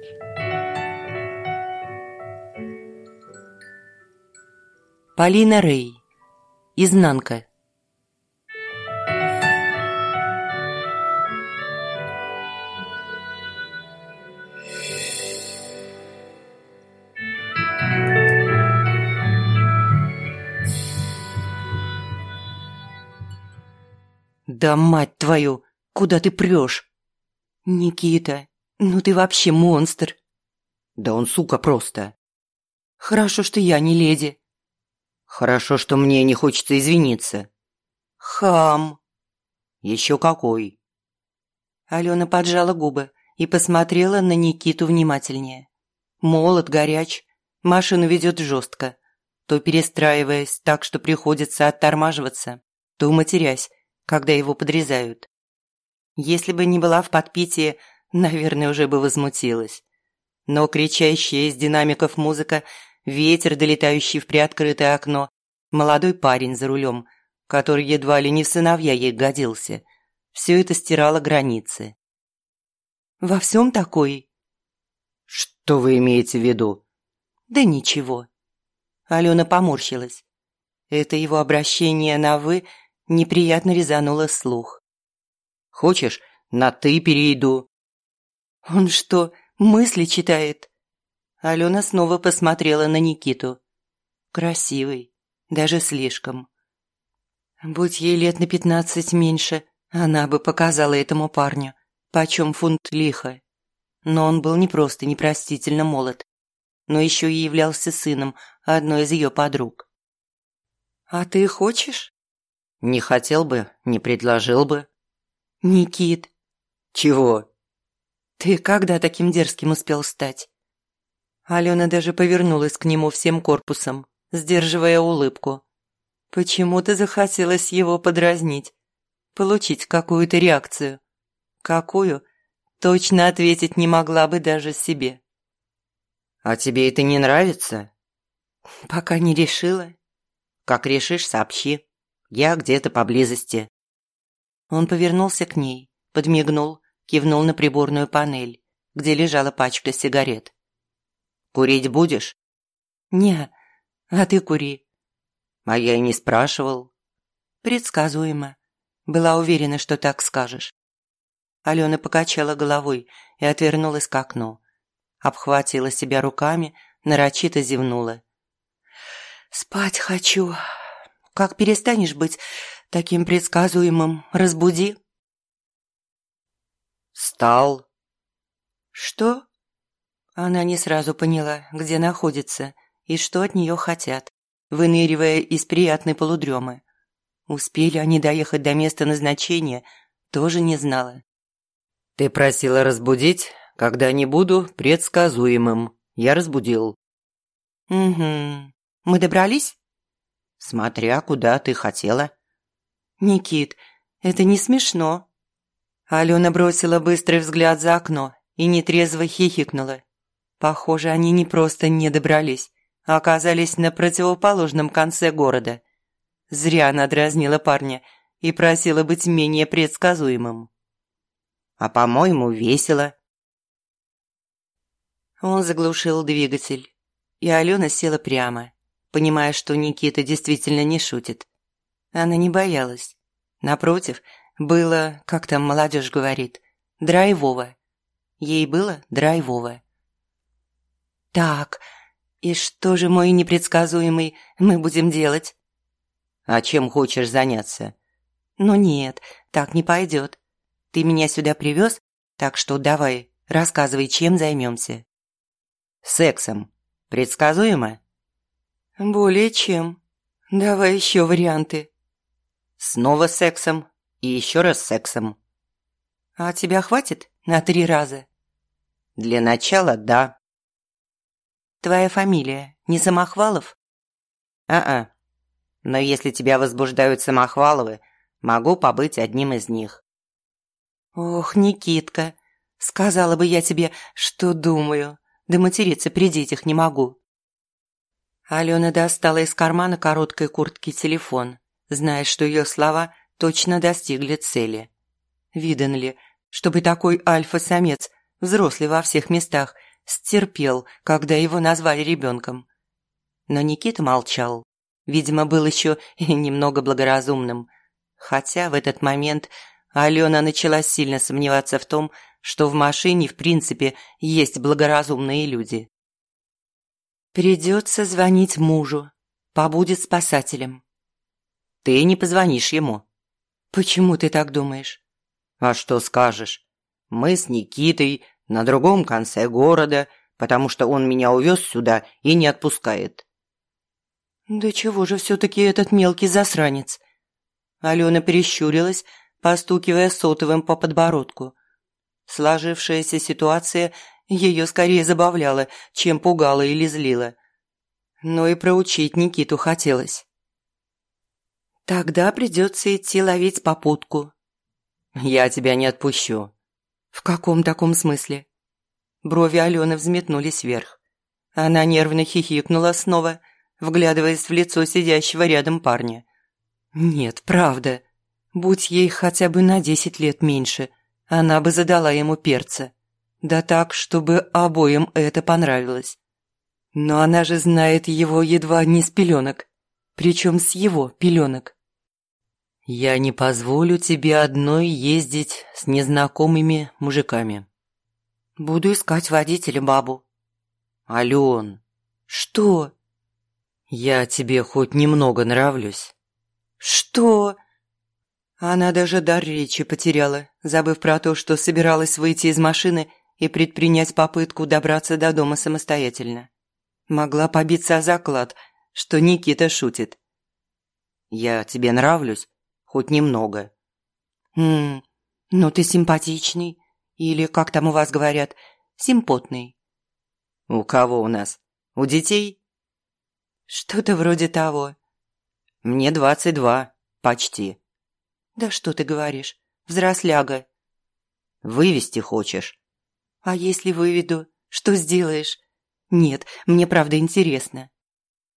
Полина Рэй. Изнанка. Да мать твою, куда ты прешь? Никита, ну ты вообще монстр. Да он сука просто. Хорошо, что я не леди. Хорошо, что мне не хочется извиниться. Хам. Еще какой. Алена поджала губы и посмотрела на Никиту внимательнее. Молод, горяч, машину ведет жестко, то перестраиваясь так, что приходится оттормаживаться, то матерясь, когда его подрезают. Если бы не была в подпитии, наверное, уже бы возмутилась. Но кричащая из динамиков музыка, ветер, долетающий в приоткрытое окно, молодой парень за рулем, который едва ли не в сыновья ей годился, все это стирало границы. «Во всем такой?» «Что вы имеете в виду?» «Да ничего». Алена поморщилась. Это его обращение на «вы» неприятно резануло слух. «Хочешь, на «ты» перейду?» «Он что, мысли читает?» Алена снова посмотрела на Никиту. Красивый, даже слишком. Будь ей лет на 15 меньше, она бы показала этому парню, почем фунт лиха. Но он был не просто непростительно молод, но еще и являлся сыном одной из ее подруг. «А ты хочешь?» «Не хотел бы, не предложил бы». «Никит». «Чего?» «Ты когда таким дерзким успел стать?» Алена даже повернулась к нему всем корпусом, сдерживая улыбку. Почему-то захотелось его подразнить, получить какую-то реакцию. Какую? Точно ответить не могла бы даже себе. «А тебе это не нравится?» «Пока не решила». «Как решишь, сообщи. Я где-то поблизости». Он повернулся к ней, подмигнул, кивнул на приборную панель, где лежала пачка сигарет. «Курить будешь?» «Не, а ты кури». «А я и не спрашивал». «Предсказуемо. Была уверена, что так скажешь». Алена покачала головой и отвернулась к окну. Обхватила себя руками, нарочито зевнула. «Спать хочу. Как перестанешь быть таким предсказуемым, разбуди». «Встал». «Что?» Она не сразу поняла, где находится и что от нее хотят, выныривая из приятной полудремы. Успели они доехать до места назначения, тоже не знала. «Ты просила разбудить, когда не буду предсказуемым. Я разбудил». «Угу. Мы добрались?» «Смотря куда ты хотела». «Никит, это не смешно». Алена бросила быстрый взгляд за окно и нетрезво хихикнула. Похоже, они не просто не добрались, а оказались на противоположном конце города. Зря она дразнила парня и просила быть менее предсказуемым. «А, по-моему, весело». Он заглушил двигатель, и Алена села прямо, понимая, что Никита действительно не шутит. Она не боялась. Напротив, было, как там молодежь говорит, драйвово. Ей было драйвово. «Так, и что же, мой непредсказуемый, мы будем делать?» «А чем хочешь заняться?» «Ну нет, так не пойдет. Ты меня сюда привез, так что давай, рассказывай, чем займемся». «Сексом. Предсказуемо?» «Более чем. Давай еще варианты». «Снова сексом и еще раз сексом». «А тебя хватит на 3 раза?» «Для начала, да». «Твоя фамилия не Самохвалов?» «А-а. Но если тебя возбуждают Самохваловы, могу побыть одним из них». «Ох, Никитка, сказала бы я тебе, что думаю, да материться при детях не могу». Алена достала из кармана короткой куртки телефон, зная, что ее слова точно достигли цели. Видан ли, чтобы такой альфа-самец, взрослый во всех местах, стерпел, когда его назвали ребенком. Но Никита молчал. Видимо, был еще и немного благоразумным. Хотя в этот момент Алена начала сильно сомневаться в том, что в машине в принципе есть благоразумные люди. «Придется звонить мужу. Побудет спасателем». «Ты не позвонишь ему». «Почему ты так думаешь?» «А что скажешь? Мы с Никитой на другом конце города, потому что он меня увез сюда и не отпускает». «Да чего же все-таки этот мелкий засранец?» Алена прищурилась, постукивая сотовым по подбородку. Сложившаяся ситуация ее скорее забавляла, чем пугала или злила. Но и проучить Никиту хотелось. «Тогда придется идти ловить попутку». «Я тебя не отпущу». «В каком таком смысле?» Брови Алены взметнулись вверх. Она нервно хихикнула снова, вглядываясь в лицо сидящего рядом парня. «Нет, правда. Будь ей хотя бы на 10 лет меньше, она бы задала ему перца. Да так, чтобы обоим это понравилось. Но она же знает его едва не с пеленок. Причем с его пеленок. «Я не позволю тебе одной ездить с незнакомыми мужиками». «Буду искать водителя, бабу». «Ален». «Что?» «Я тебе хоть немного нравлюсь». «Что?» Она даже дар речи потеряла, забыв про то, что собиралась выйти из машины и предпринять попытку добраться до дома самостоятельно. Могла побиться о заклад, что Никита шутит. «Я тебе нравлюсь? Хоть немного». Ну ты симпатичный. Или, как там у вас говорят, симпотный». «У кого у нас? У детей?» «Что-то вроде того». «Мне 22, почти». «Да что ты говоришь, взросляга». «Вывести хочешь?» «А если выведу, что сделаешь?» «Нет, мне правда интересно».